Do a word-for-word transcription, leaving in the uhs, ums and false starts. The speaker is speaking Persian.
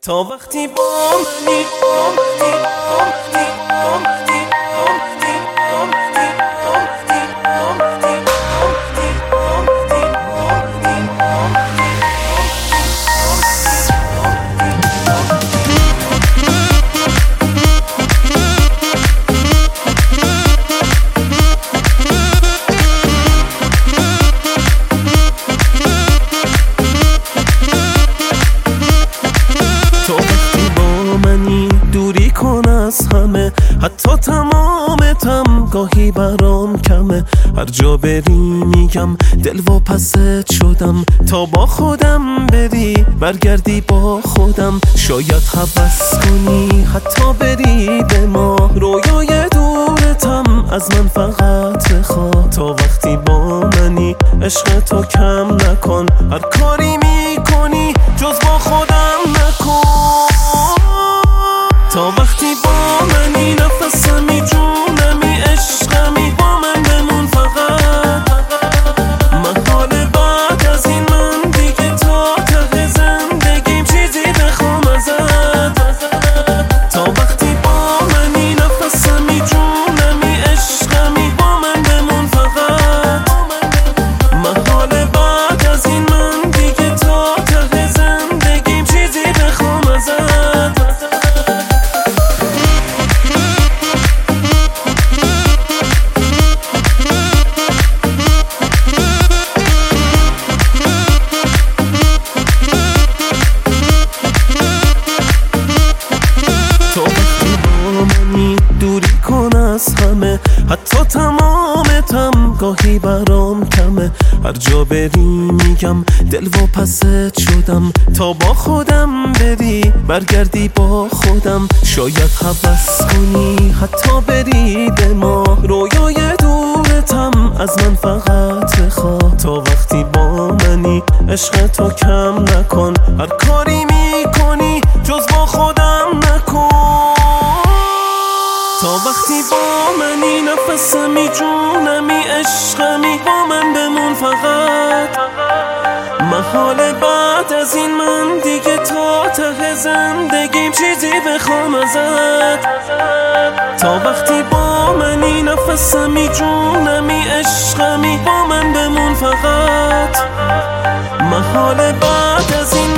تا وقتی با منی با منی با منی با منی با منی با منی با منی با منی با منی با منی دوری کن از همه، حتی تمامتم گاهی برام کمه. هر جا بری میگم دل و پست شدم، تا با خودم بری برگردی با خودم. شاید هوس کنی حتی بری به ما، رویای دورتم از من فقط خواه. تا وقتی با منی عشق تو کم نکن، هر کاری میکنی جز با خودم نکن. تا وقتی با منی نفسمی جونمی عشقمی، با من بمون فقط. من حال بعد از این من دیگه تا ته زندگیم چیزی بخوام ازت. تا وقتی با منی نفسمی جونمی عشقمی، با من بمون فقط. من حال بعد از این من دیگه تا ته زندگیم چیزی بخوام ازت. دوری کن از همه، حتی تمامتم گاهی برام کمه. هر جا بری میگم دل و پست شدم، تا با خودم بری برگردی با خودم. شاید هوس کنی حتی بری به ما، رویای دورتم از من فقط خواه. تا وقتی با منی عشق تو کم نکن، هر کاری میکنی جز با خودم نکن. تا وقتی با منی نفسمی جونمی عشقمی، با من بمون فقط. محال بعد از این من دیگه تا ته زندگیم چیزی بخوام ازت. تا وقتی با منی نفسمی جونمی عشقمی، با من بمون فقط. محال بعد از این